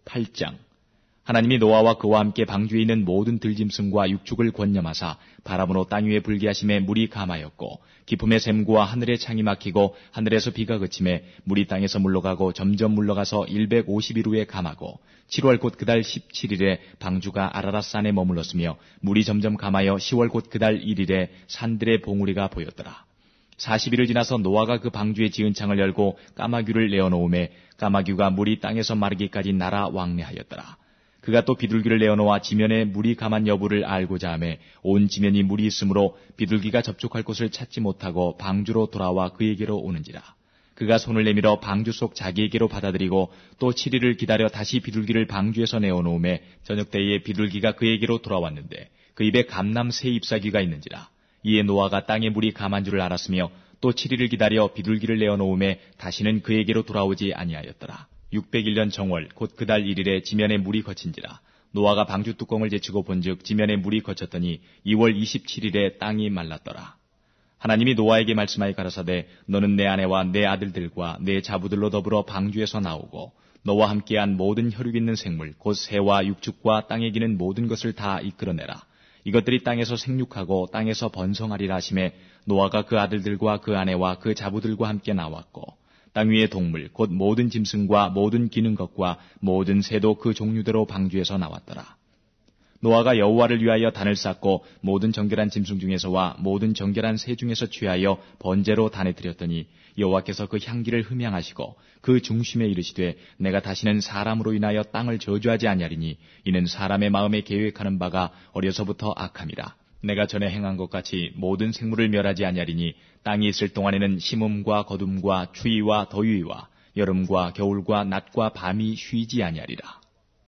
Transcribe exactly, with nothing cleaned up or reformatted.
팔 장. 하나님이 노아와 그와 함께 방주에 있는 모든 들짐승과 육축을 권념하사 바람으로 땅 위에 불게 하심에 물이 감하였고 기품의 샘구와 하늘의 창이 막히고 하늘에서 비가 그침에 물이 땅에서 물러가고 점점 물러가서 백오십 일 후에 감하고 칠월 곧 그달 십칠 일에 방주가 아라랏산에 머물렀으며 물이 점점 감하여 시월 곧 그달 일 일에 산들의 봉우리가 보였더라. 사십 일을 지나서 노아가 그 방주의 지은 창을 열고 까마귀를 내어놓음에 까마귀가 물이 땅에서 마르기까지 날아 왕래하였더라. 그가 또 비둘기를 내어놓아 지면에 물이 감한 여부를 알고자 하매 온 지면이 물이 있으므로 비둘기가 접촉할 곳을 찾지 못하고 방주로 돌아와 그에게로 오는지라. 그가 손을 내밀어 방주 속 자기에게로 받아들이고 또 칠 일을 기다려 다시 비둘기를 방주에서 내어놓음에 저녁때에 비둘기가 그에게로 돌아왔는데 그 입에 감람 새 잎사귀가 있는지라. 이에 노아가 땅에 물이 감한 줄을 알았으며 또 칠 일을 기다려 비둘기를 내어놓음에 다시는 그에게로 돌아오지 아니하였더라. 육백일 년 정월 곧 그달 일 일에 지면에 물이 거친지라. 노아가 방주 뚜껑을 제치고 본즉 지면에 물이 거쳤더니 이월 이십칠 일에 땅이 말랐더라. 하나님이 노아에게 말씀하여 가라사대 너는 내 아내와 내 아들들과 내 자부들로 더불어 방주에서 나오고 너와 함께한 모든 혈육 있는 생물 곧 새와 육축과 땅에 기는 모든 것을 다 이끌어내라. 이것들이 땅에서 생육하고 땅에서 번성하리라 하시매 노아가 그 아들들과 그 아내와 그 자부들과 함께 나왔고 땅 위의 동물 곧 모든 짐승과 모든 기는 것과 모든 새도 그 종류대로 방주에서 나왔더라. 노아가 여호와를 위하여 단을 쌓고 모든 정결한 짐승 중에서와 모든 정결한 새 중에서 취하여 번제로 단에 드렸더니 여호와께서 그 향기를 흠향하시고 그 중심에 이르시되 내가 다시는 사람으로 인하여 땅을 저주하지 아니하리니 이는 사람의 마음에 계획하는 바가 어려서부터 악함이라. 내가 전에 행한 것 같이 모든 생물을 멸하지 아니하리니 땅이 있을 동안에는 심음과 거둠과 추위와 더위와 여름과 겨울과 낮과 밤이 쉬지 아니하리라.